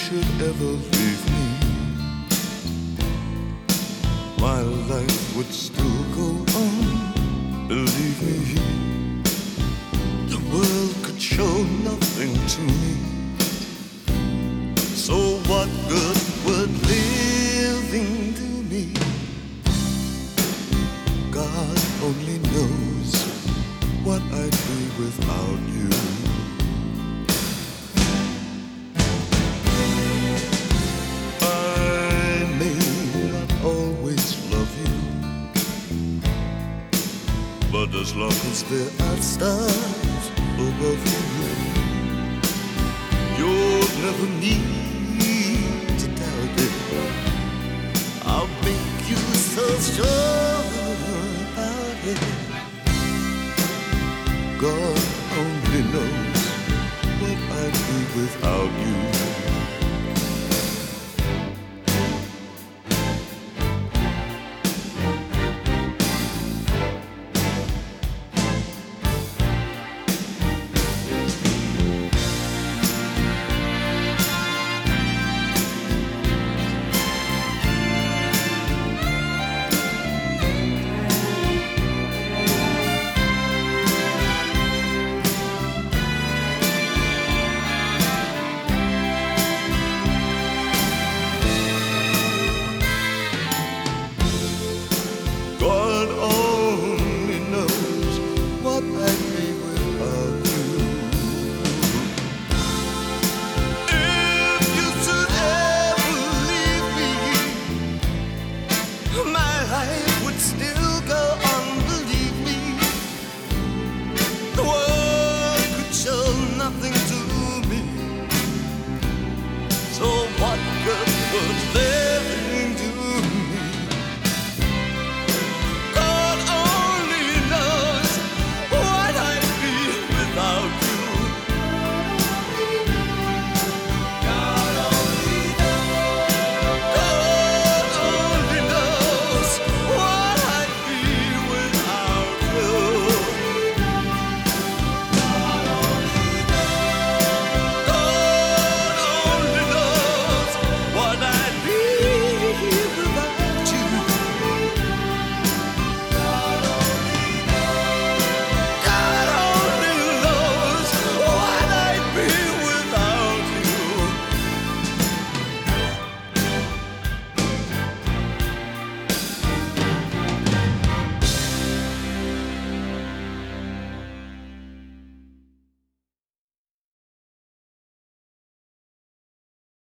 should ever leave me, my life would still go on. Believe me, the world could show nothing to me. So what good would living do me? God only knows what I'd be without you. I may not always love you, but as long as there are stars above you, you'll never need to doubt it. I'll make you so sure about it.